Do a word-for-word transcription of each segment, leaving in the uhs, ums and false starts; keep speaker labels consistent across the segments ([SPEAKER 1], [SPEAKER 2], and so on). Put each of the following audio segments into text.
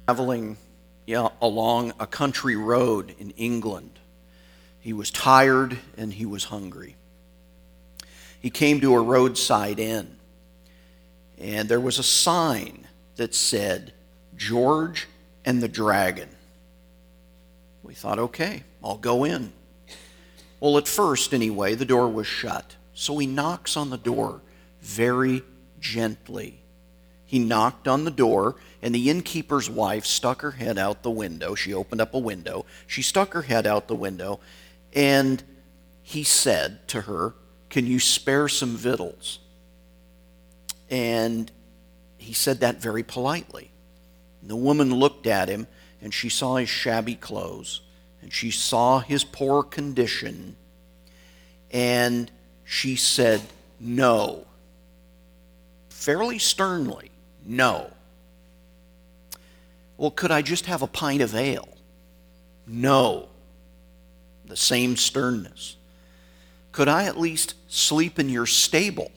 [SPEAKER 1] traveling yeah, along a country road in England. He was tired and he was hungry. He came to a roadside inn, and there was a sign that said, George and the Dragon. We thought, okay, I'll go in. Well, at first, anyway, the door was shut. So he knocks on the door very gently. He knocked on the door, and the innkeeper's wife stuck her head out the window. She opened up a window. She stuck her head out the window, and he said to her, can you spare some victuals? And he said that very politely. The woman looked at him, and she saw his shabby clothes, and she saw his poor condition, and she said, no. Fairly sternly, no. Well, could I just have a pint of ale? No. The same sternness. Could I at least sleep in your stable?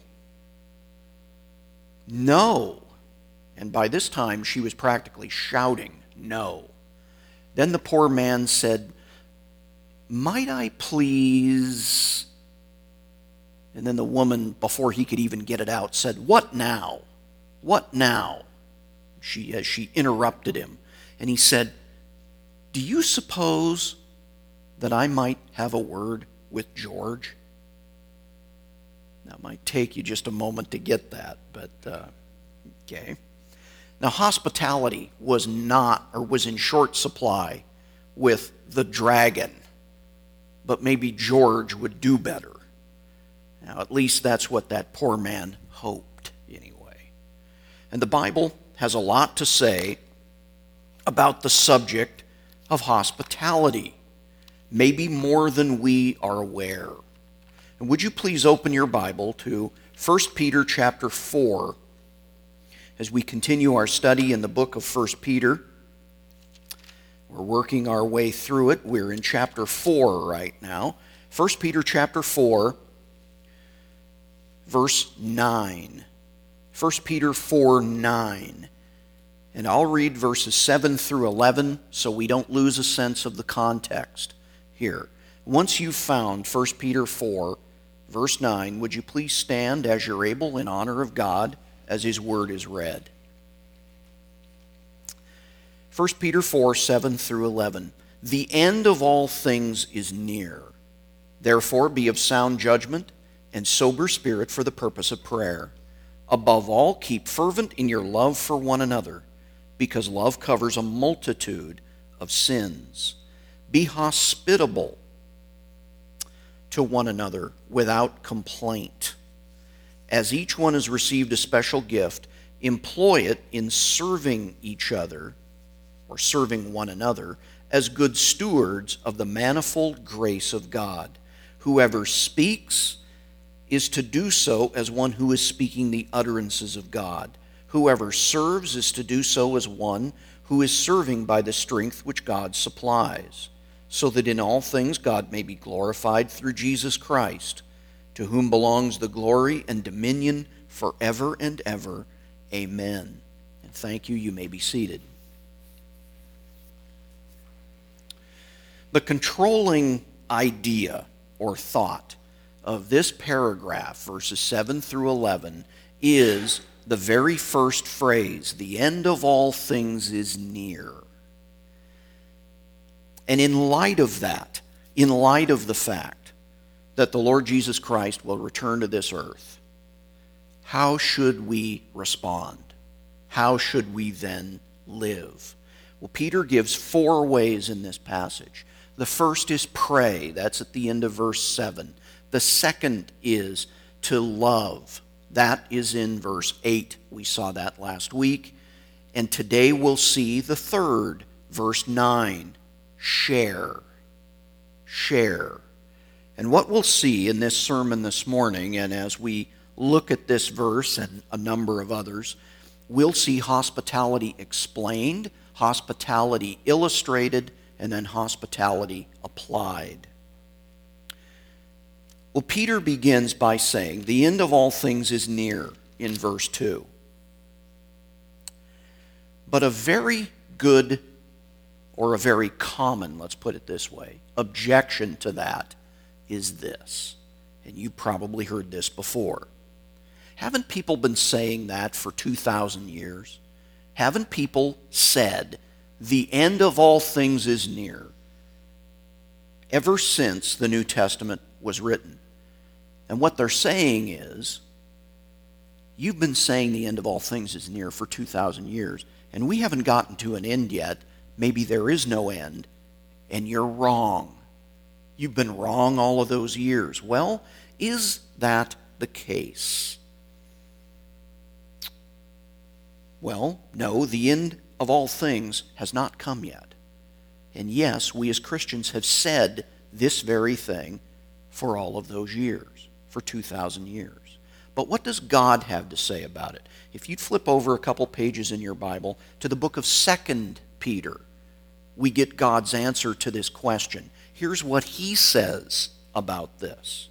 [SPEAKER 1] No. And by this time, she was practically shouting, no. Then the poor man said, might I please... And then the woman, before he could even get it out, said, what now? What now? She, as she interrupted him. And he said, do you suppose that I might have a word with George? Now, it might take you just a moment to get that, but uh, okay. Now, hospitality was not, or was in short supply with the Dragon, but maybe George would do better. Now, at least that's what that poor man hoped, anyway. And the Bible has a lot to say about the subject of hospitality, maybe more than we are aware. And would you please open your Bible to First Peter chapter four as we continue our study in the book of First Peter. We're working our way through it. We're in chapter four right now. First Peter chapter four, verse nine. First Peter four, nine. And I'll read verses seven through eleven so we don't lose a sense of the context here. Once you've found First Peter four, verse nine, would you please stand as you're able in honor of God as His Word is read. First Peter four, seven through eleven. The end of all things is near. Therefore be of sound judgment and sober spirit for the purpose of prayer. Above all, keep fervent in your love for one another, because love covers a multitude of sins. Be hospitable to one another without complaint. As each one has received a special gift, employ it in serving each other, or serving one another, as good stewards of the manifold grace of God. Whoever speaks is to do so as one who is speaking the utterances of God. Whoever serves is to do so as one who is serving by the strength which God supplies, so that in all things God may be glorified through Jesus Christ, to whom belongs the glory and dominion forever and ever. Amen. And thank you. You may be seated. The controlling idea or thought of this paragraph, verses seven through eleven, is the very first phrase, the end of all things is near. And in light of that, in light of the fact that the Lord Jesus Christ will return to this earth, how should we respond? How should we then live? Well, Peter gives four ways in this passage. The first is pray. That's at the end of verse seven. The second is to love. That is in verse eight. We saw that last week. And today we'll see the third, verse nine. Share. Share. And what we'll see in this sermon this morning, and as we look at this verse and a number of others, we'll see hospitality explained, hospitality illustrated, and then hospitality applied. Well, Peter begins by saying, the end of all things is near, in verse two. But a very good or a very common, let's put it this way, objection to that is this, and you probably heard this before. Haven't people been saying that for two thousand years? Haven't people said the end of all things is near ever since the New Testament was written? And what they're saying is, you've been saying the end of all things is near for two thousand years, and we haven't gotten to an end yet. Maybe there is no end, and you're wrong. You've been wrong all of those years. Well, is that the case? Well, no, the end of all things has not come yet. And yes, we as Christians have said this very thing for all of those years, for two thousand years. But what does God have to say about it? If you'd flip over a couple pages in your Bible to the book of Second Peter, we get God's answer to this question. Here's what he says about this.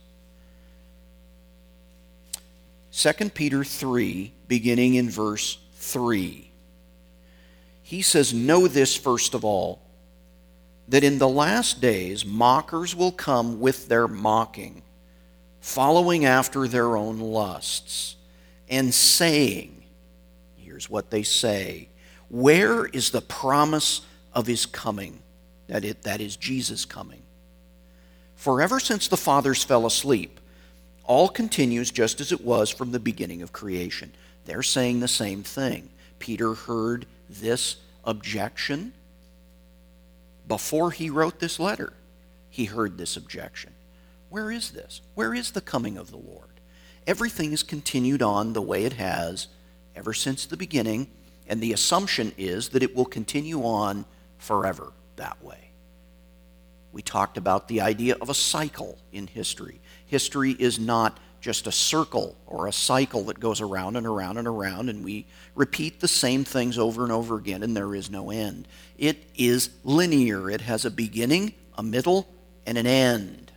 [SPEAKER 1] Second Peter three, beginning in verse three. He says, "Know this first of all, that in the last days mockers will come with their mocking, following after their own lusts, and saying," here's what they say, "Where is the promise of his coming?" That, it, that is Jesus coming. "For ever since the fathers fell asleep, all continues just as it was from the beginning of creation." They're saying the same thing. Peter heard this objection before he wrote this letter. He heard this objection. Where is this? Where is the coming of the Lord? Everything has continued on the way it has ever since the beginning, and the assumption is that it will continue on forever that way. We talked about the idea of a cycle in history. History is not just a circle or a cycle that goes around and around and around, and we repeat the same things over and over again, and there is no end. It is linear. It has a beginning, a middle, and an end.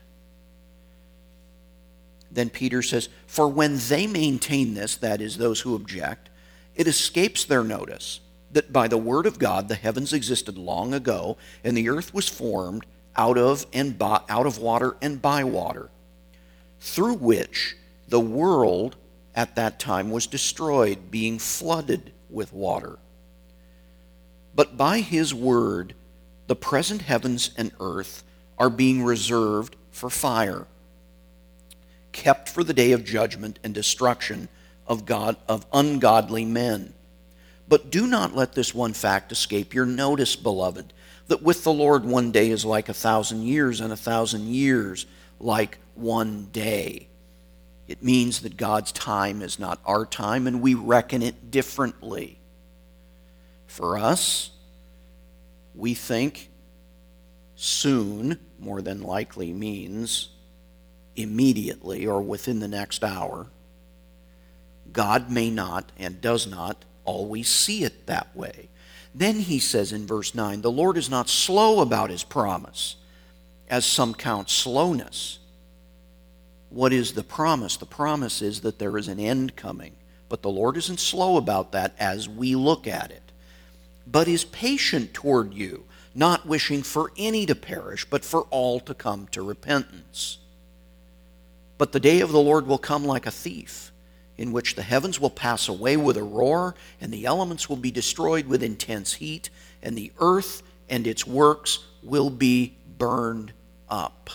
[SPEAKER 1] Then Peter says, "For when they maintain this," that is, those who object, "it escapes their notice that by the word of God the heavens existed long ago, and the earth was formed out of and by, out of water and by water, through which the world at that time was destroyed, being flooded with water. But by his word the present heavens and earth are being reserved for fire, kept for the day of judgment and destruction of God of ungodly men. But do not let this one fact escape your notice, beloved, that with the Lord one day is like a thousand years, and a thousand years like one day." It means that God's time is not our time, and we reckon it differently. For us, we think soon more than likely means immediately or within the next hour. God may not and does not always see it that way. Then he says in verse nine, "The Lord is not slow about his promise, as some count slowness." What is the promise? The promise is that there is an end coming. But the Lord isn't slow about that as we look at it, but is patient toward you, not wishing for any to perish, but for all to come to repentance. But the day of the Lord will come like a thief, in which the heavens will pass away with a roar, and the elements will be destroyed with intense heat, and the earth and its works will be burned up.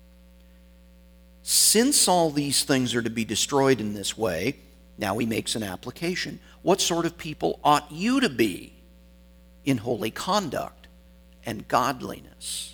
[SPEAKER 1] Since all these things are to be destroyed in this way, now he makes an application. What sort of people ought you to be in holy conduct and godliness,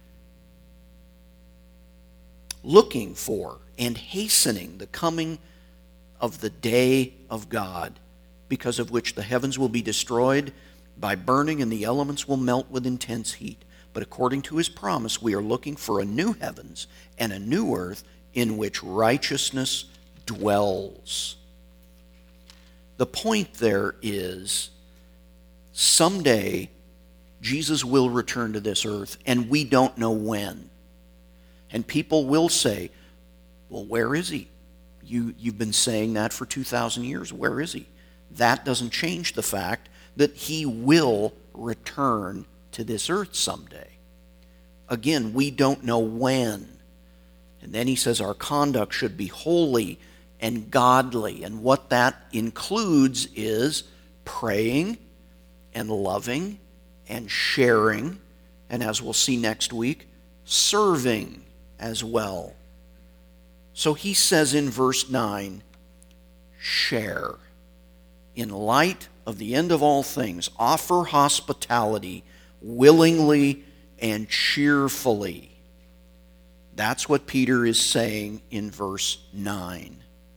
[SPEAKER 1] looking for and hastening the coming of the day of God, because of which the heavens will be destroyed by burning and the elements will melt with intense heat. But according to his promise, we are looking for a new heavens and a new earth in which righteousness dwells. The point there is, someday Jesus will return to this earth, and we don't know when. And people will say, "Well, where is he? You, you've been saying that for two thousand years. Where is he?" That doesn't change the fact that he will return to this earth someday. Again, we don't know when. And then he says our conduct should be holy and godly. And what that includes is praying and loving and sharing, and as we'll see next week, serving as well. So he says in verse nine, share. In light of the end of all things, offer hospitality willingly and cheerfully. That's what Peter is saying in verse nine.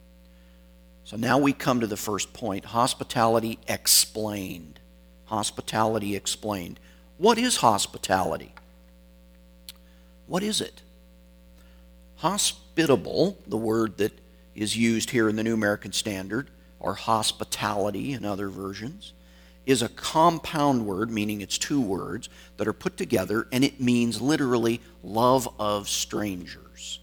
[SPEAKER 1] So now we come to the first point, hospitality explained. Hospitality explained. What is hospitality? What is it? Hospitable, the word that is used here in the New American Standard, or hospitality in other versions, is a compound word, meaning it's two words, that are put together, and it means literally love of strangers.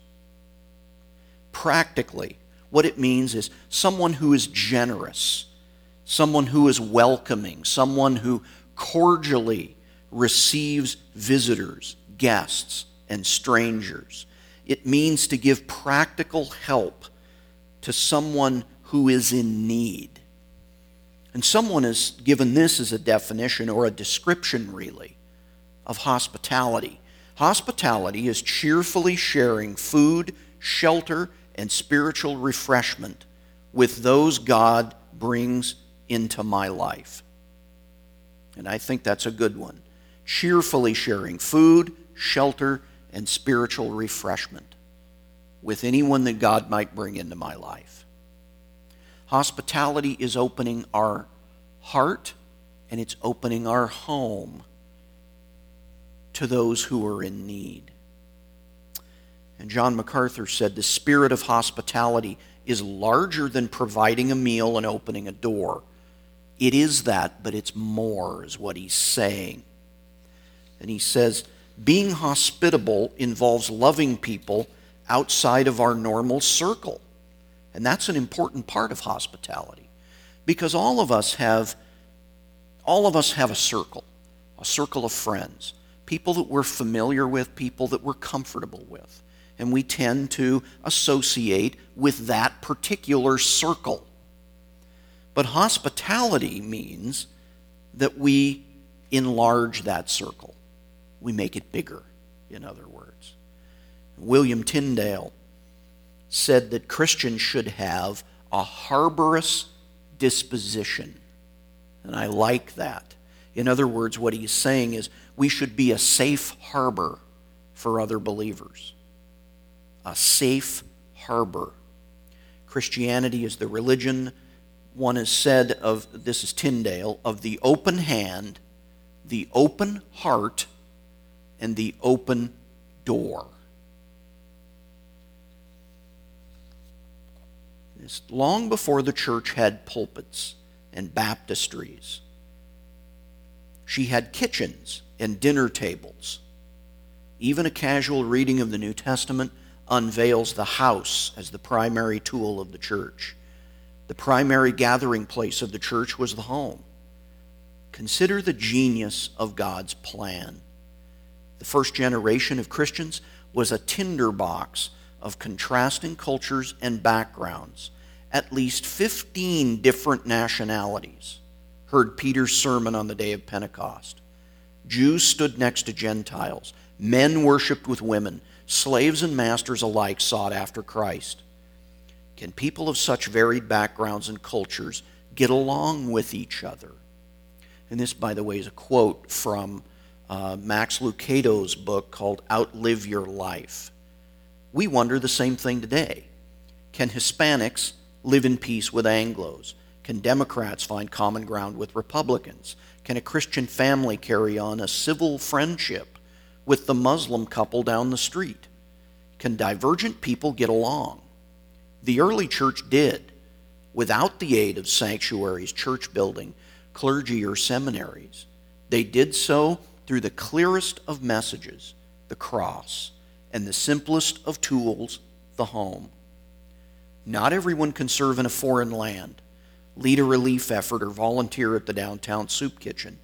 [SPEAKER 1] Practically, what it means is someone who is generous, someone who is welcoming, someone who cordially receives visitors, guests, and strangers. It means to give practical help to someone who is in need. And someone has given this as a definition, or a description really, of hospitality. Hospitality is cheerfully sharing food, shelter, and spiritual refreshment with those God brings into my life. And I think that's a good one. Cheerfully sharing food, shelter, and spiritual refreshment with anyone that God might bring into my life. Hospitality is opening our heart and it's opening our home to those who are in need. And John MacArthur said the spirit of hospitality is larger than providing a meal and opening a door. It is that, but it's more, is what he's saying. And he says, being hospitable involves loving people outside of our normal circle. And that's an important part of hospitality. Because all of us have all of us have a circle, a circle of friends, people that we're familiar with, people that we're comfortable with. And we tend to associate with that particular circle. But hospitality means that we enlarge that circle. We make it bigger, in other words. William Tyndale said that Christians should have a harborous disposition. And I like that. In other words, what he's saying is we should be a safe harbor for other believers. A safe harbor. Christianity is the religion, one has said of, this is Tyndale, of the open hand, the open heart, and the open door. It's long before the church had pulpits and baptistries. She had kitchens and dinner tables. Even a casual reading of the New Testament unveils the house as the primary tool of the church. The primary gathering place of the church was the home. Consider the genius of God's plan. The first generation of Christians was a tinderbox of contrasting cultures and backgrounds. At least fifteen different nationalities heard Peter's sermon on the day of Pentecost. Jews stood next to Gentiles. Men worshiped with women. Slaves and masters alike sought after Christ. Can people of such varied backgrounds and cultures get along with each other? And this, by the way, is a quote from uh, Max Lucado's book called Outlive Your Life. We wonder the same thing today. Can Hispanics live in peace with Anglos? Can Democrats find common ground with Republicans? Can a Christian family carry on a civil friendship with the Muslim couple down the street? Can divergent people get along? The early church did, without the aid of sanctuaries, church building, clergy, or seminaries. They did so through the clearest of messages, the cross, and the simplest of tools, the home. Not everyone can serve in a foreign land, lead a relief effort, or volunteer at the downtown soup kitchen,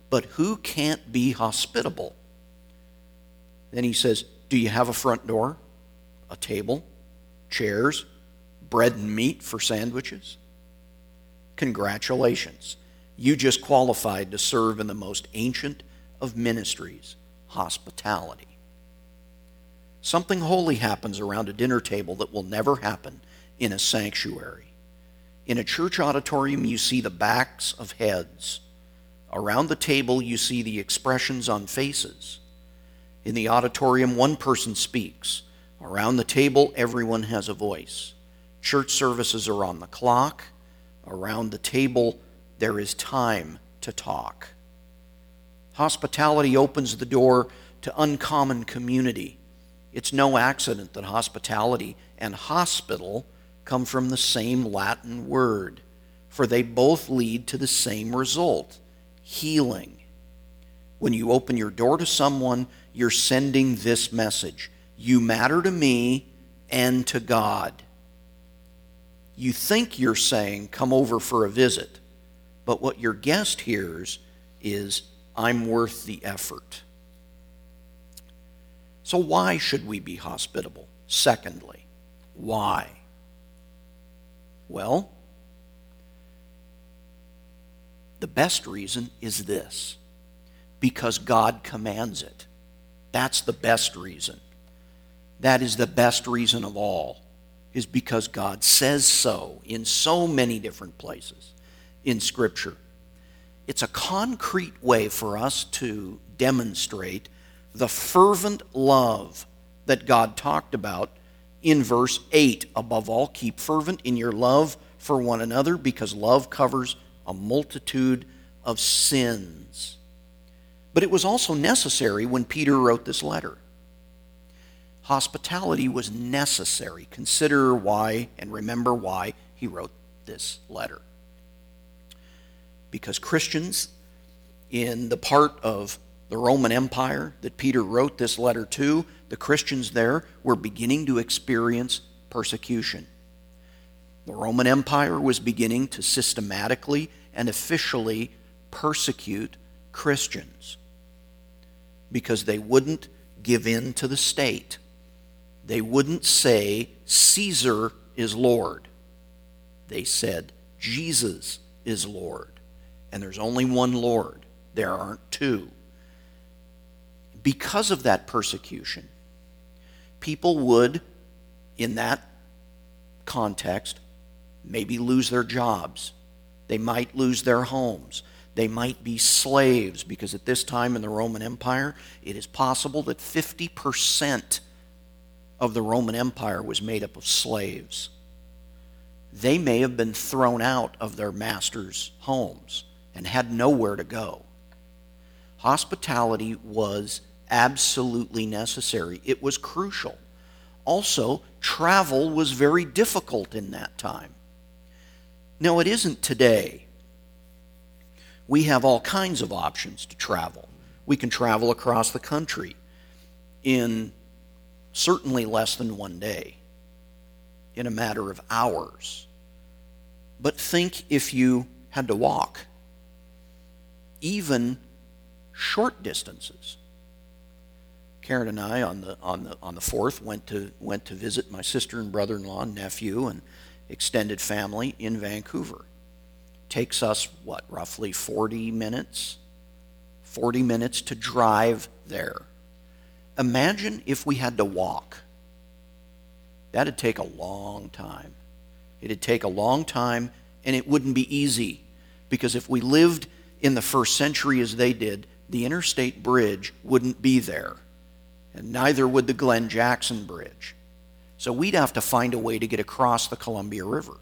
[SPEAKER 1] but who can't be hospitable? Then he says, do you have a front door, a table, chairs, bread and meat for sandwiches? Congratulations. You just qualified to serve in the most ancient of ministries, hospitality. Something holy happens around a dinner table that will never happen in a sanctuary. In a church auditorium, you see the backs of heads. Around the table, you see the expressions on faces. In the auditorium, one person speaks. Around the table, everyone has a voice. Church services are on the clock. Around the table, there is time to talk. Hospitality opens the door to uncommon community. It's no accident that hospitality and hospital come from the same Latin word, for they both lead to the same result, healing. When you open your door to someone, you're sending this message: you matter to me and to God. You think you're saying, come over for a visit, but what your guest hears is, I'm worth the effort. So why should we be hospitable? Secondly, why? Well, the best reason is this: because God commands it. That's the best reason. That is the best reason of all, is because God says so in so many different places in Scripture. It's a concrete way for us to demonstrate the fervent love that God talked about in verse eight. Above all, keep fervent in your love for one another, because love covers a multitude of sins. But it was also necessary when Peter wrote this letter. Hospitality was necessary. Consider why and remember why he wrote this letter. Because Christians in the part of the Roman Empire that Peter wrote this letter to, the Christians there were beginning to experience persecution. The Roman Empire was beginning to systematically and officially persecute Christians because they wouldn't give in to the state. They wouldn't say, Caesar is Lord. They said, Jesus is Lord. And there's only one Lord. There aren't two. Because of that persecution, people would, in that context, maybe lose their jobs. They might lose their homes. They might be slaves, because at this time in the Roman Empire, it is possible that fifty percent of the Roman Empire was made up of slaves. They may have been thrown out of their masters' homes and had nowhere to go. Hospitality was absolutely necessary. It was crucial. Also, travel was very difficult in that time. No, it isn't today. We have all kinds of options to travel. We can travel across the country in certainly less than one day, in a matter of hours. But think if you had to walk, even short distances. Karen and I on the on the on the fourth went to went to visit my sister and brother-in-law and nephew and extended family in Vancouver. Takes us what, roughly forty minutes? forty minutes to drive there. Imagine if we had to walk. That'd take a long time. It'd take a long time, and it wouldn't be easy, because if we lived in the first century as they did, the interstate bridge wouldn't be there, and neither would the Glen Jackson Bridge. So we'd have to find a way to get across the Columbia River.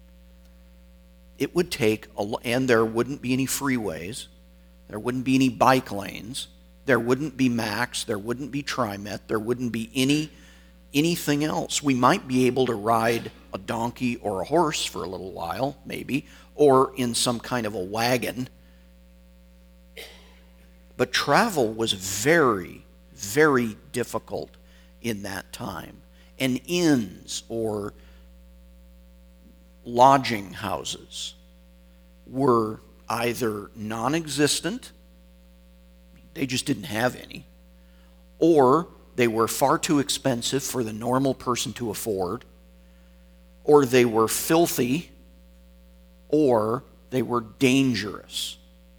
[SPEAKER 1] It would take, a, and there wouldn't be any freeways, there wouldn't be any bike lanes, there wouldn't be Max, there wouldn't be TriMet, there wouldn't be any anything else. We might be able to ride a donkey or a horse for a little while, maybe, or in some kind of a wagon. But travel was very, very difficult in that time. And inns or lodging houses were either non-existent They just didn't have any. Or they were far too expensive for the normal person to afford, or they were filthy, or they were dangerous.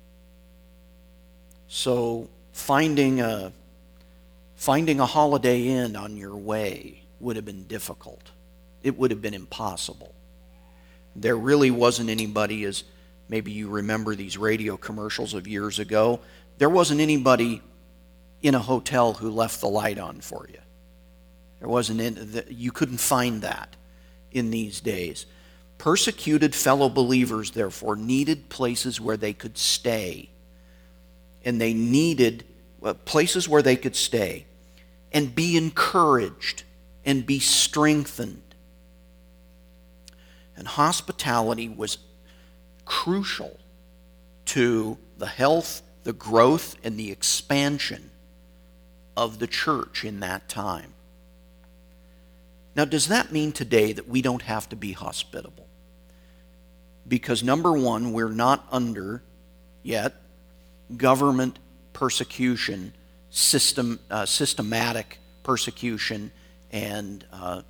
[SPEAKER 1] So finding a finding a Holiday Inn on your way would have been difficult. It would have been impossible. There really wasn't anybody, as maybe you remember these radio commercials of years ago, there wasn't anybody in a hotel who left the light on for you. There wasn't any, you couldn't find that in these days. Persecuted fellow believers, therefore, needed places where they could stay. And they needed uh, places where they could stay and be encouraged and be strengthened. And hospitality was crucial to the health, the growth, and the expansion of the church in that time. Now, does that mean today that we don't have to be hospitable? Because number one, we're not under yet government persecution, system, uh, systematic persecution, and uh,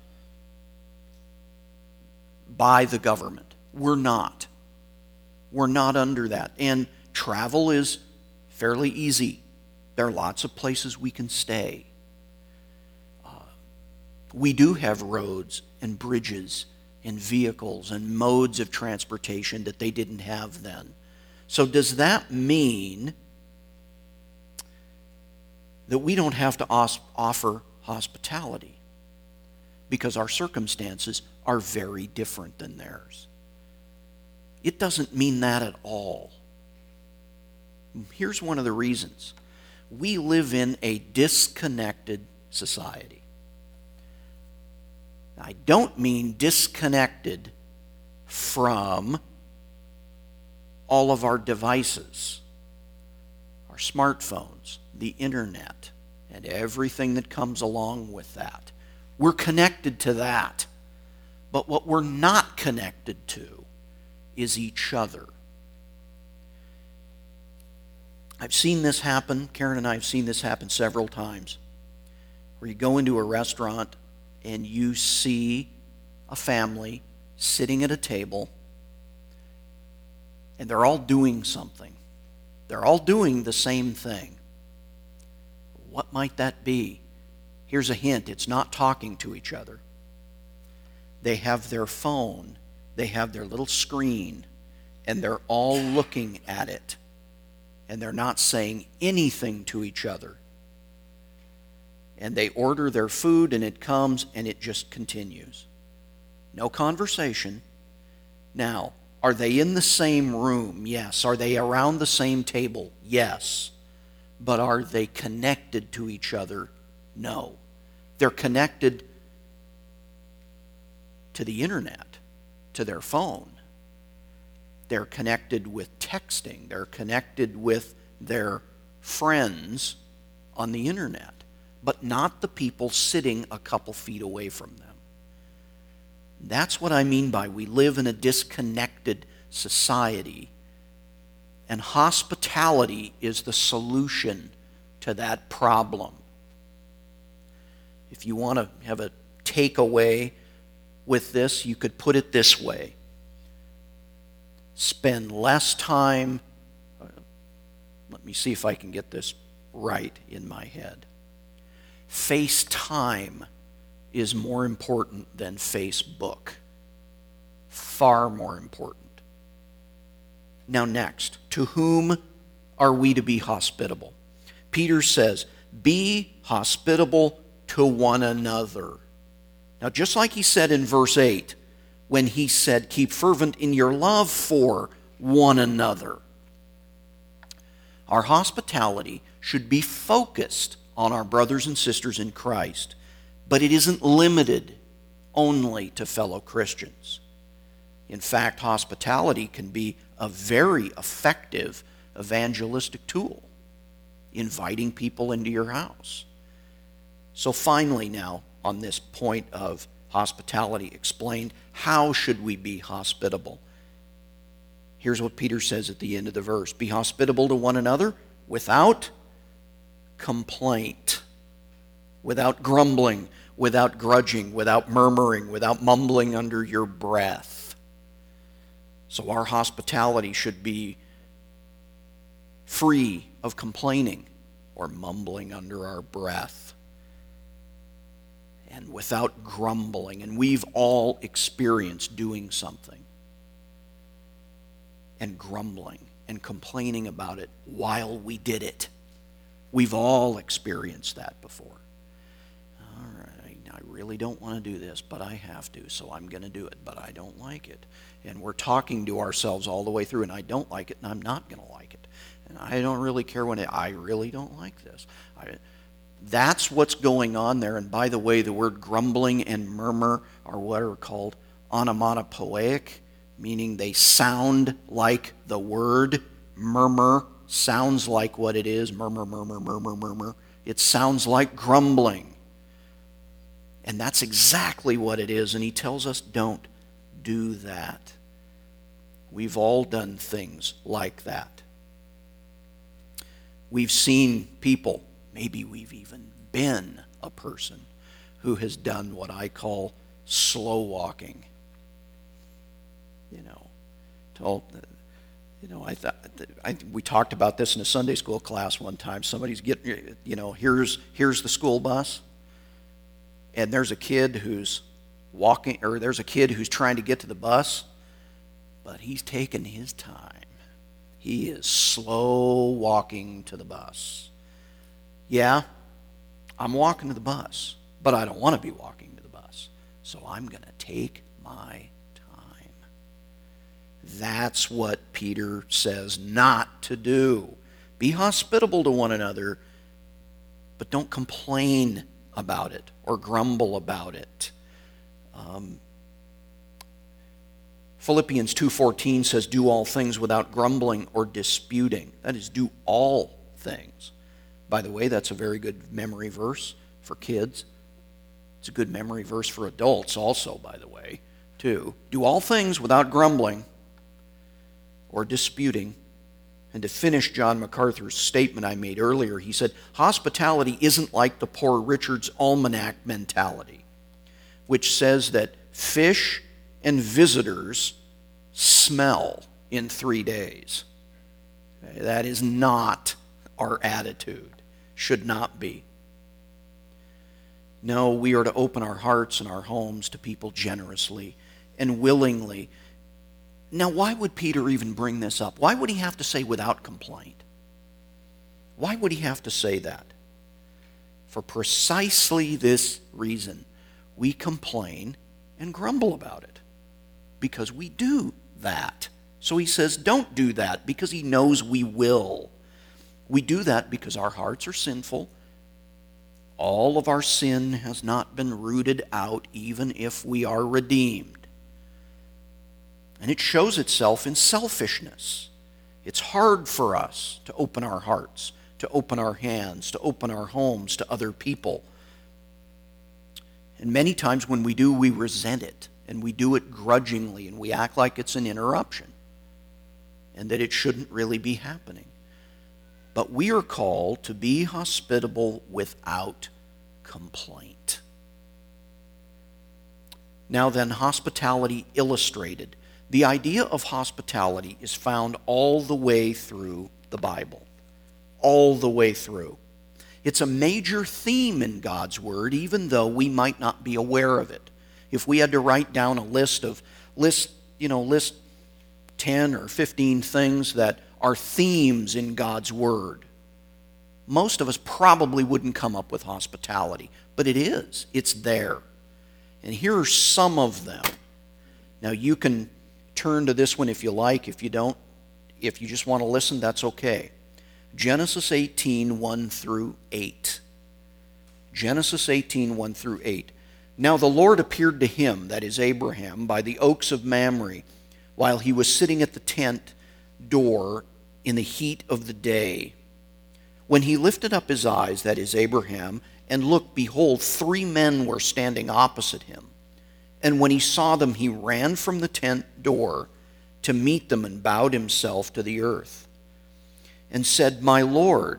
[SPEAKER 1] by the government. We're not. We're not under that. And travel is fairly easy. There are lots of places we can stay. Uh, we do have roads and bridges and vehicles and modes of transportation that they didn't have then. So does that mean that we don't have to os- offer hospitality? Because our circumstances are very different than theirs. It doesn't mean that at all. Here's one of the reasons. We live in a disconnected society. I don't mean disconnected from all of our devices, our smartphones, the internet, and everything that comes along with that. We're connected to that. But what we're not connected to is each other. I've seen this happen. Karen and I have seen this happen several times. Where you go into a restaurant and you see a family sitting at a table and they're all doing something. They're all doing the same thing. What might that be? Here's a hint. It's not talking to each other. They have their phone. They have their little screen, and they're all looking at it. And they're not saying anything to each other. And they order their food, and it comes, and it just continues. No conversation. Now, are they in the same room? Yes. Are they around the same table? Yes. But are they connected to each other? No. They're connected to the internet, to their phone. They're connected with texting. They're connected with their friends on the internet, but not the people sitting a couple feet away from them. That's what I mean by we live in a disconnected society, and hospitality is the solution to that problem. If you want to have a takeaway with this, you could put it this way. Spend less time, uh, let me see if I can get this right in my head. FaceTime is more important than Facebook. Far more important. Now next, to whom are we to be hospitable? Peter says, be hospitable to one another. Now just like he said in verse eight, when he said, keep fervent in your love for one another. Our hospitality should be focused on our brothers and sisters in Christ, but it isn't limited only to fellow Christians. In fact, hospitality can be a very effective evangelistic tool, inviting people into your house. So finally now, on this point of hospitality explained, how should we be hospitable? Here's what Peter says at the end of the verse. Be hospitable to one another without complaint, without grumbling, without grudging, without murmuring, without mumbling under your breath. So our hospitality should be free of complaining or mumbling under our breath, and without grumbling. And we've all experienced doing something and grumbling and complaining about it while we did it. We've all experienced that before. All right, I really don't want to do this, but I have to, so I'm going to do it, but I don't like it. And we're talking to ourselves all the way through, and I don't like it, and I'm not going to like it. And I don't really care when it, I really don't like this. I, that's what's going on there. And by the way, the word grumbling and murmur are what are called onomatopoeic, meaning they sound like the word. Murmur sounds like what it is. Murmur, murmur, murmur, murmur. It sounds like grumbling. And that's exactly what it is. And he tells us, don't do that. We've all done things like that. We've seen people, maybe we've even been a person who has done what I call slow walking. You know, told, you know, I thought I, we talked about this in a Sunday school class one time. Somebody's getting, you know, here's here's the school bus, and there's a kid who's walking, or there's a kid who's trying to get to the bus, but he's taking his time. He is slow walking to the bus. Yeah, I'm walking to the bus, but I don't want to be walking to the bus, so I'm going to take my time. That's what Peter says not to do. Be hospitable to one another, but don't complain about it or grumble about it. Um, Philippians two fourteen says, do all things without grumbling or disputing. That is, do all things. By the way, that's a very good memory verse for kids. It's a good memory verse for adults also, by the way, too. Do all things without grumbling or disputing. And to finish John MacArthur's statement I made earlier, he said, hospitality isn't like the Poor Richard's Almanac mentality, which says that fish and visitors smell in three days. Okay, that is not our attitude. Should not be. No, we are to open our hearts and our homes to people generously and willingly. Now, why would Peter even bring this up? Why would he have to say without complaint? Why would he have to say that? For precisely this reason. We complain and grumble about it because we do that. So he says, don't do that, because he knows we will. We do that because our hearts are sinful. All of our sin has not been rooted out, even if we are redeemed. And it shows itself in selfishness. It's hard for us to open our hearts, to open our hands, to open our homes to other people. And many times when we do, we resent it, and we do it grudgingly, and we act like it's an interruption, and that it shouldn't really be happening. But we are called to be hospitable without complaint. Now then, hospitality illustrated. The idea of hospitality is found all the way through the Bible. All the way through. It's a major theme in God's Word, even though we might not be aware of it. If we had to write down a list of, list, you know, list ten or fifteen things that are themes in God's Word, most of us probably wouldn't come up with hospitality. But it is. It's there. And here are some of them. Now you can turn to this one if you like. If you don't, if you just want to listen, that's okay. Genesis eighteen, one through eight. Genesis eighteen, one through eight. Now the Lord appeared to him, that is Abraham, by the oaks of Mamre, while he was sitting at the tent door in the heat of the day. When he lifted up his eyes, that is Abraham, and looked, behold, three men were standing opposite him. And when he saw them, he ran from the tent door to meet them and bowed himself to the earth, and said, My Lord,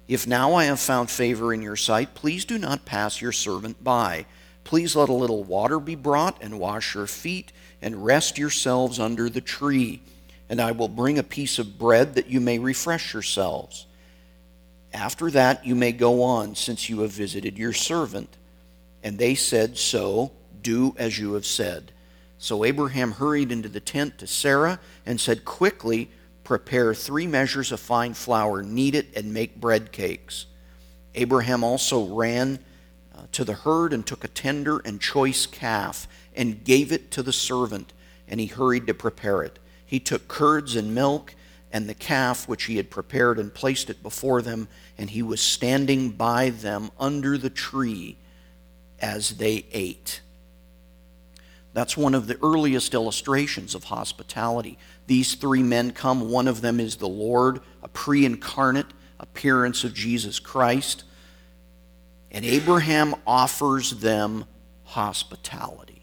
[SPEAKER 1] If now I have found favor in your sight, please do not pass your servant by. Please let a little water be brought, and wash your feet, and rest yourselves under the tree. And I will bring a piece of bread that you may refresh yourselves. After that you may go on, since you have visited your servant. And they said, So, do as you have said. So Abraham hurried into the tent to Sarah and said, Quickly, prepare three measures of fine flour, knead it, and make bread cakes. Abraham also ran uh, to the herd and took a tender and choice calf and gave it to the servant, and he hurried to prepare it. He took curds and milk and the calf which he had prepared and placed it before them, and he was standing by them under the tree as they ate. That's one of the earliest illustrations of hospitality. These three men come. One of them is the Lord, a pre-incarnate appearance of Jesus Christ. And Abraham offers them hospitality.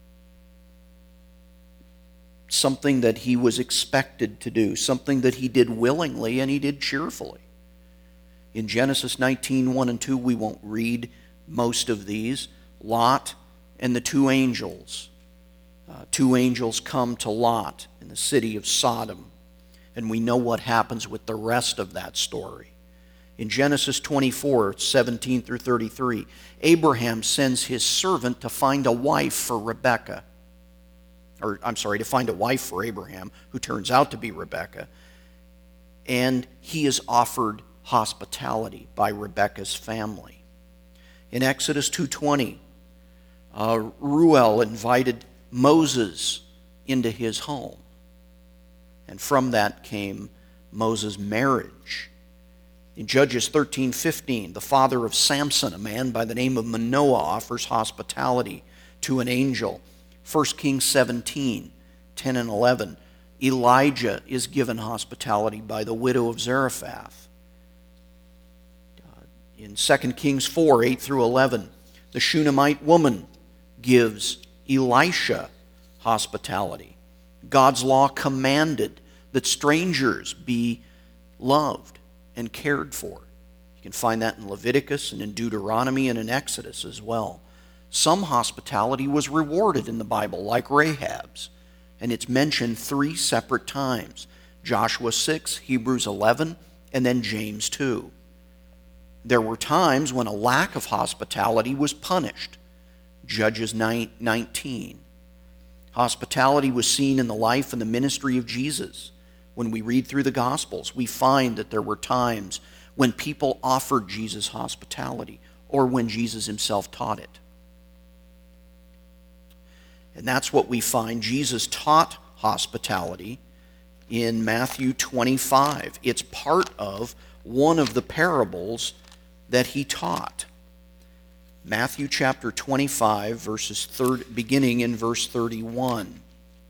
[SPEAKER 1] Something that he was expected to do, something that he did willingly and he did cheerfully. In Genesis nineteen, one and two, we won't read most of these. Lot and the two angels. Uh, two angels come to Lot in the city of Sodom, and we know what happens with the rest of that story. In Genesis twenty-four, seventeen through thirty-three, Abraham sends his servant to find a wife for Rebekah. Or, I'm sorry, to find a wife for Abraham, who turns out to be Rebekah. And he is offered hospitality by Rebekah's family. In Exodus two twenty, uh, Reuel invited Moses into his home. And from that came Moses' marriage. In Judges thirteen fifteen, the father of Samson, a man by the name of Manoah, offers hospitality to an angel. First Kings seventeen, ten and eleven, Elijah is given hospitality by the widow of Zarephath. In Second Kings four, eight through eleven, the Shunammite woman gives Elisha hospitality. God's law commanded that strangers be loved and cared for. You can find that in Leviticus and in Deuteronomy and in Exodus as well. Some hospitality was rewarded in the Bible, like Rahab's, and it's mentioned three separate times. Joshua six, Hebrews eleven, and then James two. There were times when a lack of hospitality was punished. Judges nineteen. Hospitality was seen in the life and the ministry of Jesus. When we read through the Gospels, we find that there were times when people offered Jesus hospitality, or when Jesus himself taught it. And that's what we find. Jesus taught hospitality in Matthew twenty-five. It's part of one of the parables that he taught. Matthew chapter twenty-five, verses third, beginning in verse thirty-one.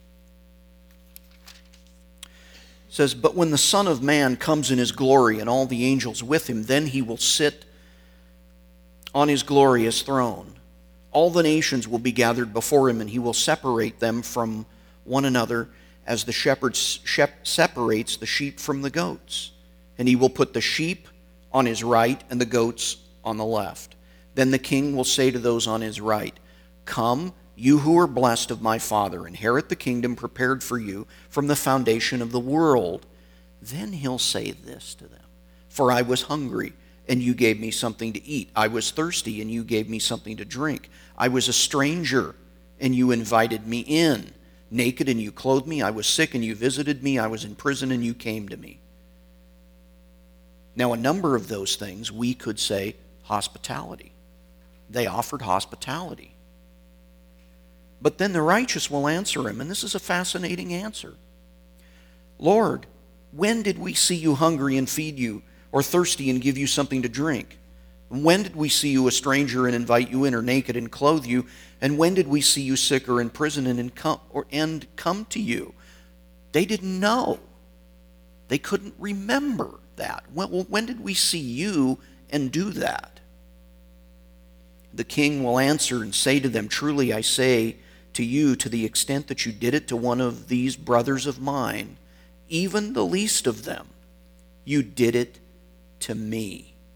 [SPEAKER 1] It says, But when the Son of Man comes in his glory and all the angels with him, then he will sit on his glorious throne. All the nations will be gathered before him, and he will separate them from one another as the shepherd shep- separates the sheep from the goats. And he will put the sheep on his right and the goats on the left. Then the king will say to those on his right, Come, you who are blessed of my Father, inherit the kingdom prepared for you from the foundation of the world. Then he'll say this to them, For I was hungry, and you gave me something to eat. I was thirsty, and you gave me something to drink. I was a stranger, and you invited me in. Naked, and you clothed me. I was sick, and you visited me. I was in prison, and you came to me. Now, a number of those things we could say hospitality. They offered hospitality. But then the righteous will answer him, and this is a fascinating answer. Lord, when did we see you hungry and feed you, or thirsty and give you something to drink? When did we see you a stranger and invite you in, or naked and clothe you? And when did we see you sick or in prison and come, or, and come to you? They didn't know. They couldn't remember that. When, when did we see you and do that? The king will answer and say to them, Truly I say to you, to the extent that you did it to one of these brothers of mine, even the least of them, you did it to me.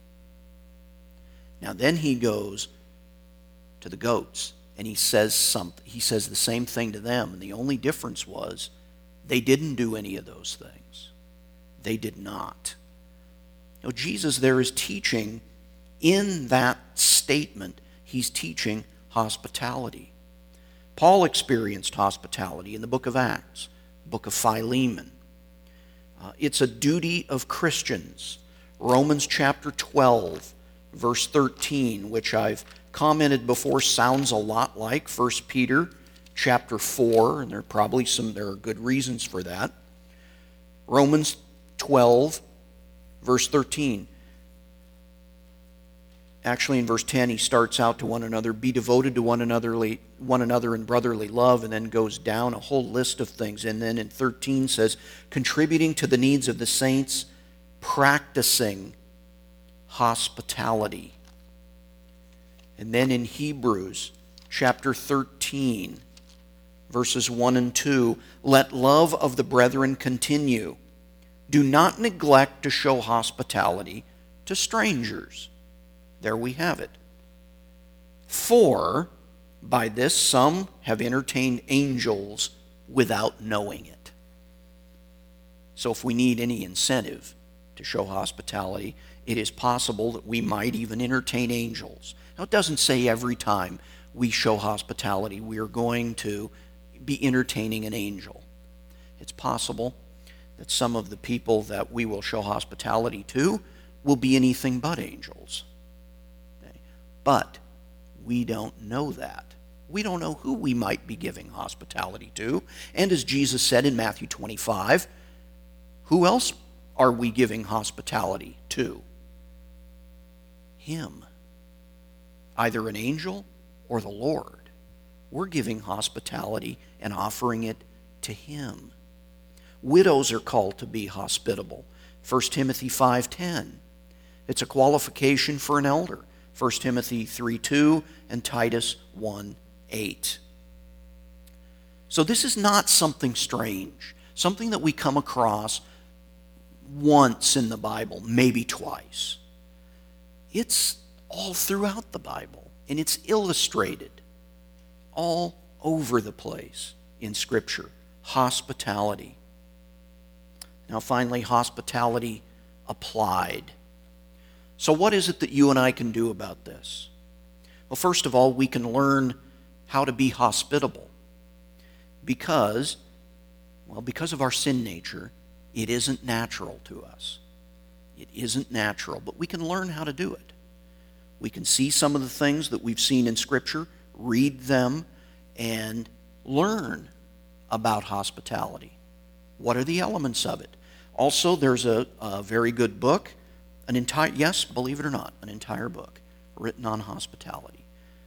[SPEAKER 1] Now then he goes to the goats, and he says something. He says the same thing to them, and the only difference was they didn't do any of those things. They did not. Now Jesus there is teaching, in that statement, he's teaching hospitality. Paul experienced hospitality in the book of Acts, book of Philemon. Uh, it's a duty of Christians. Romans chapter twelve, verse thirteen, which I've commented before, sounds a lot like First Peter chapter four, and there are probably some, there are good reasons for that. Romans twelve, verse thirteen. Actually, in verse ten, he starts out to one another, be devoted to one another, one another in brotherly love, and then goes down a whole list of things. And then in thirteen says, contributing to the needs of the saints, practicing hospitality. And then in Hebrews chapter thirteen, verses one and two, let love of the brethren continue. Do not neglect to show hospitality to strangers. There we have it. For by this some have entertained angels without knowing it. So if we need any incentive to show hospitality, it is possible that we might even entertain angels. Now, it doesn't say every time we show hospitality we are going to be entertaining an angel. It's possible that some of the people that we will show hospitality to will be anything but angels. Okay? But we don't know that. We don't know who we might be giving hospitality to. And as Jesus said in Matthew twenty-five, who else are we giving hospitality to? Him. Either an angel or the Lord. We're giving hospitality and offering it to Him. Widows are called to be hospitable. First Timothy five ten. It's a qualification for an elder. First Timothy three two and Titus one eight. So this is not something strange, something that we come across once in the Bible, maybe twice. It's all throughout the Bible, and it's illustrated all over the place in Scripture. Hospitality. Now finally, hospitality applied. So what is it that you and I can do about this? Well, first of all, we can learn how to be hospitable. Because, well, because of our sin nature, it isn't natural to us. It isn't natural, but we can learn how to do it. We can see some of the things that we've seen in Scripture, read them, and learn about hospitality. What are the elements of it? Also, there's a, a very good book, an entire, yes, believe it or not, an entire book written on hospitality.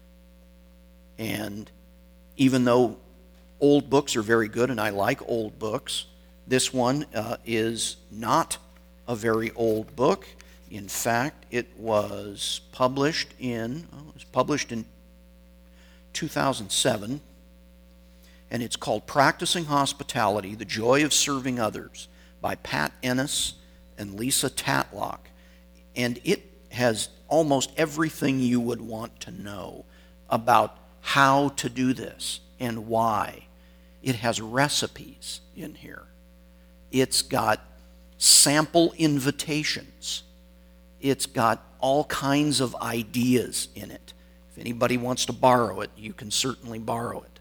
[SPEAKER 1] And even though old books are very good, and I like old books, this one uh, is not a very old book. In fact, it was published in oh, it was published in two thousand seven, and it's called Practicing Hospitality: The Joy of Serving Others by Pat Ennis and Lisa Tatlock. And it has almost everything you would want to know about how to do this and why. It has recipes in here. It's got sample invitations. It's got all kinds of ideas in it. If anybody wants to borrow it, you can certainly borrow it.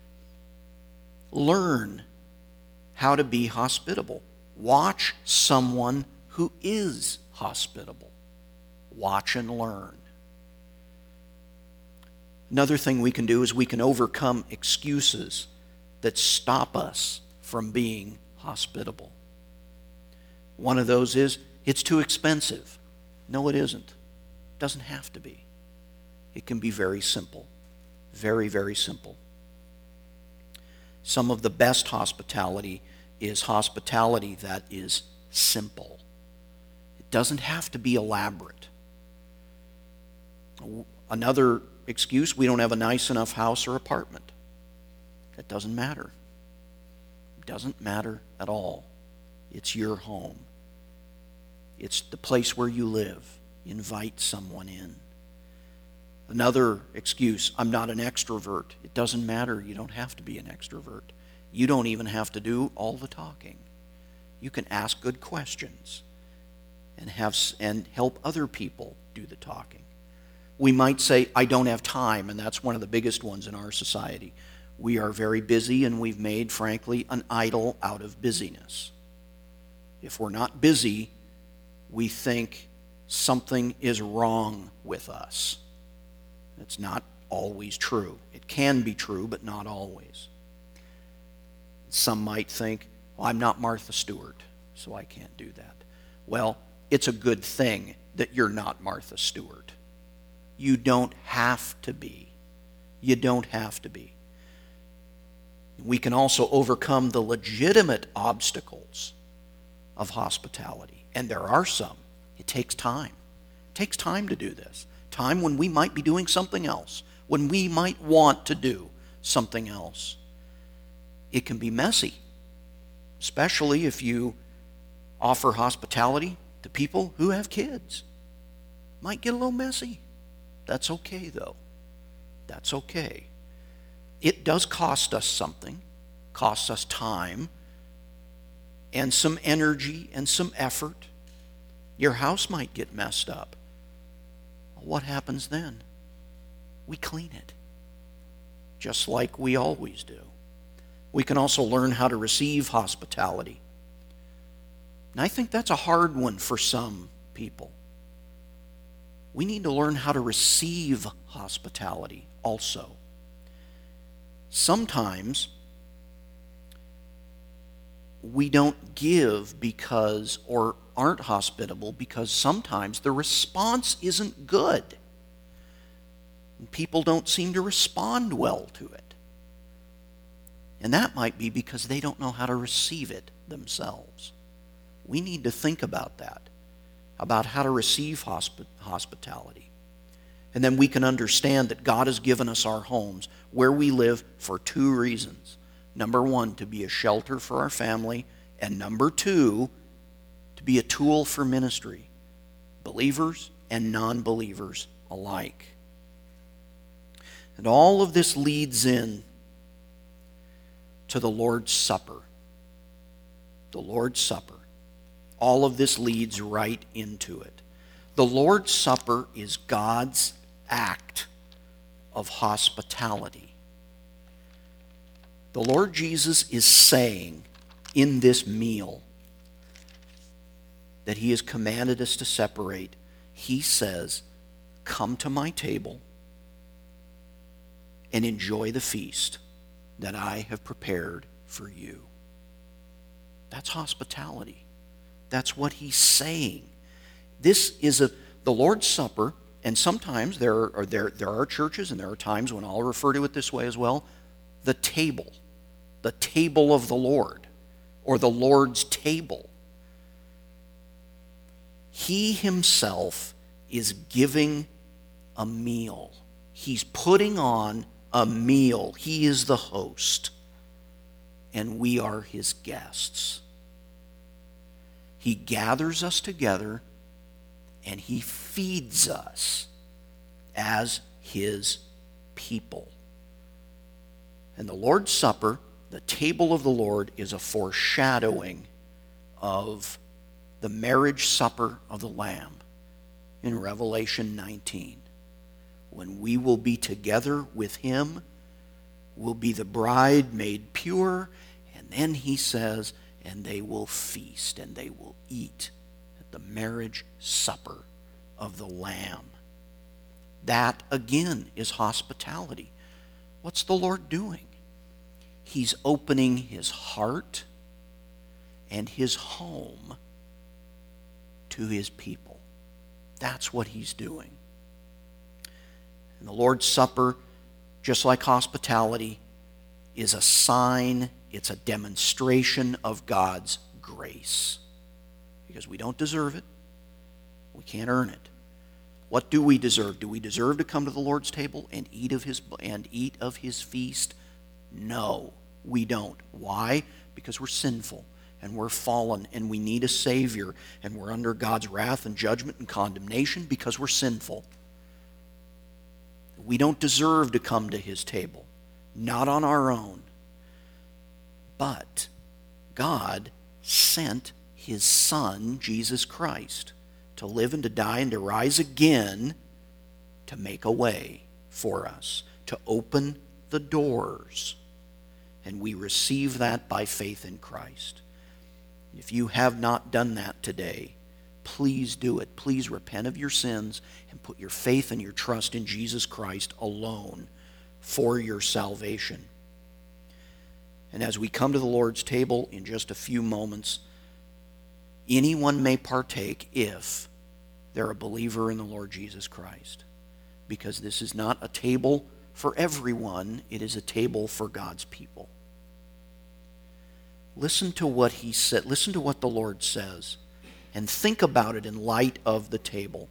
[SPEAKER 1] Learn how to be hospitable. Watch someone who is hospitable. Watch and learn. Another thing we can do is we can overcome excuses that stop us from being hospitable. One of those is, it's too expensive. No, it isn't. It doesn't have to be. It can be very simple. Very, very simple. Some of the best hospitality is hospitality that is simple. It doesn't have to be elaborate. Another excuse, we don't have a nice enough house or apartment. That doesn't matter. It doesn't matter at all. It's your home. It's the place where you live. Invite someone in. Another excuse, I'm not an extrovert. It doesn't matter. You don't have to be an extrovert. You don't even have to do all the talking. You can ask good questions and have and help other people do the talking. We might say, I don't have time, and that's one of the biggest ones in our society. We are very busy, and we've made, frankly, an idol out of busyness. If we're not busy, we think something is wrong with us. It's not always true. It can be true, but not always. Some might think, well, I'm not Martha Stewart, so I can't do that. Well, it's a good thing that you're not Martha Stewart. You don't have to be. You don't have to be. We can also overcome the legitimate obstacles of hospitality, and there are some. It takes time. It takes time to do this. Time when we might be doing something else, when we might want to do something else. It can be messy, especially if you offer hospitality to people who have kids. Might get a little messy. That's okay, though. That's okay. It does cost us something, costs us time, and some energy and some effort. Your house might get messed up. What happens then? We clean it, just like we always do. We can also learn how to receive hospitality. And I think that's a hard one for some people. We need to learn how to receive hospitality also. Sometimes we don't give because, or aren't hospitable because sometimes the response isn't good. And people don't seem to respond well to it. And that might be because they don't know how to receive it themselves. We need to think about that, about how to receive hospi- hospitality. And then we can understand that God has given us our homes where we live for two reasons. Number one, to be a shelter for our family, and number two, to be a tool for ministry, believers and non-believers alike. And all of this leads in to the Lord's Supper. The Lord's Supper. All of this leads right into it. The Lord's Supper is God's act of hospitality. The Lord Jesus is saying in this meal that he has commanded us to separate. He says, come to my table and enjoy the feast that I have prepared for you. That's hospitality. That's what he's saying. This is a the Lord's Supper, and sometimes there are there there are churches, and there are times when I'll refer to it this way as well, the table, the table of the Lord, or the Lord's table. He himself is giving a meal. He's putting on a meal. He is the host, and we are his guests. He gathers us together, and he feeds us as his people. And the Lord's Supper, the table of the Lord, is a foreshadowing of the marriage supper of the Lamb in Revelation nineteen. When we will be together with him, we'll be the bride made pure, and then he says, and they will feast and they will eat at the marriage supper of the Lamb. That, again, is hospitality. What's the Lord doing? He's opening his heart and his home to his people. That's what he's doing. And the Lord's Supper, just like hospitality, is a sign, it's a demonstration of God's grace. Because we don't deserve it. We can't earn it. What do we deserve? Do we deserve to come to the Lord's table and eat of his and eat of his feast? No, we don't. Why? Because we're sinful and we're fallen and we need a Savior, and we're under God's wrath and judgment and condemnation because we're sinful. We don't deserve to come to his table, not on our own. But God sent his Son, Jesus Christ, to live and to die and to rise again to make a way for us, to open the doors. And we receive that by faith in Christ. If you have not done that today, please do it. Please repent of your sins and put your faith and your trust in Jesus Christ alone for your salvation. And as we come to the Lord's table in just a few moments, anyone may partake if they're a believer in the Lord Jesus Christ. Because this is not a table for everyone, it is a table for God's people. Listen to what he said. Listen to what the Lord says. And think about it in light of the table.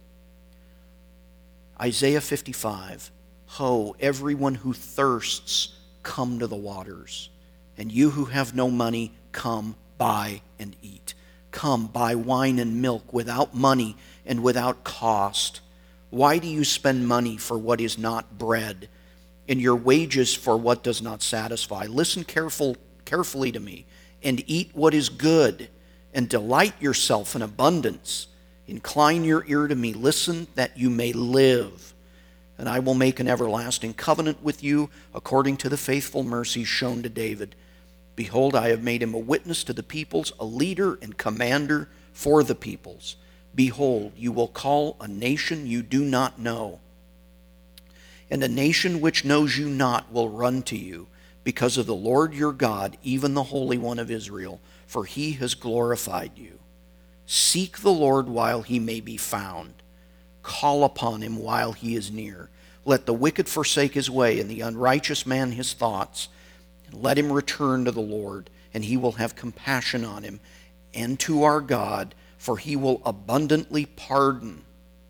[SPEAKER 1] Isaiah fifty-five, Ho, everyone who thirsts, come to the waters. And you who have no money, come, buy and eat. Come, buy wine and milk without money and without cost. Why do you spend money for what is not bread, and your wages for what does not satisfy? Listen careful, carefully to me, and eat what is good, and delight yourself in abundance. Incline your ear to me, listen that you may live. And I will make an everlasting covenant with you, according to the faithful mercy shown to David. Behold, I have made him a witness to the peoples, a leader and commander for the peoples. Behold, you will call a nation you do not know, and a nation which knows you not will run to you, because of the Lord your God, even the Holy One of Israel, for he has glorified you. Seek the Lord while he may be found. Call upon him while he is near. Let the wicked forsake his way, and the unrighteous man his thoughts. And let him return to the Lord, and he will have compassion on him, and to our God, for he will abundantly pardon.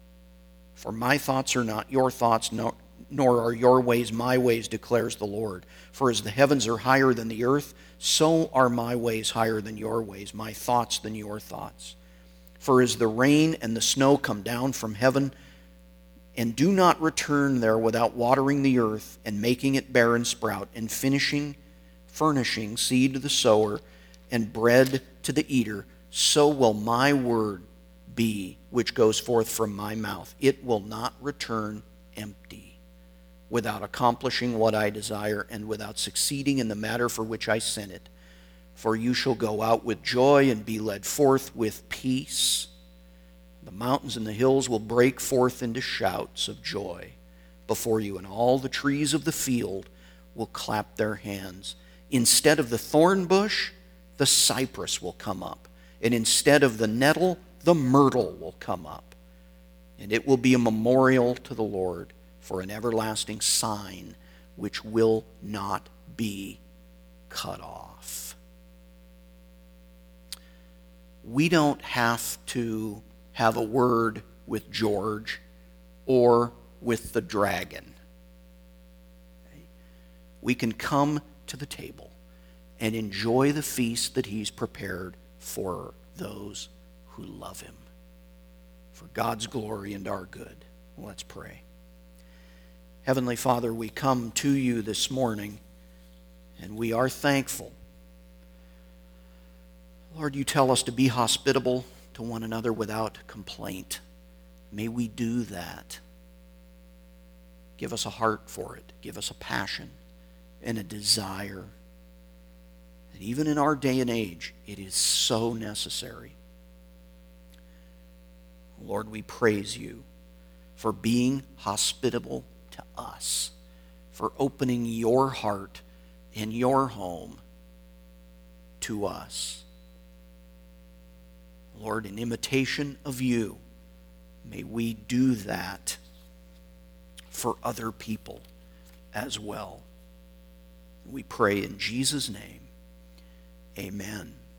[SPEAKER 1] For my thoughts are not your thoughts, nor, nor are your ways my ways, declares the Lord. For as the heavens are higher than the earth, so are my ways higher than your ways, my thoughts than your thoughts. For as the rain and the snow come down from heaven, and do not return there without watering the earth, and making it bear and sprout, and finishing, furnishing seed to the sower, and bread to the eater, so will my word be which goes forth from my mouth. It will not return empty, without accomplishing what I desire, and without succeeding in the matter for which I sent it. For you shall go out with joy and be led forth with peace. The mountains and the hills will break forth into shouts of joy before you, and all the trees of the field will clap their hands. Instead of the thorn bush, the cypress will come up. And instead of the nettle, the myrtle will come up. And it will be a memorial to the Lord for an everlasting sign which will not be cut off. We don't have to have a word with George or with the dragon. Okay? We can come to the table and enjoy the feast that he's prepared for those who love him, for God's glory and our good. Let's pray. Heavenly Father, we come to you this morning, and we are thankful. Lord, you tell us to be hospitable to one another without complaint. May we do that. Give us a heart for it. Give us a passion and a desire. And even in our day and age, it is so necessary. Lord, we praise you for being hospitable to us, for opening your heart and your home to us. Lord, in imitation of you, may we do that for other people as well. We pray in Jesus' name. Amen.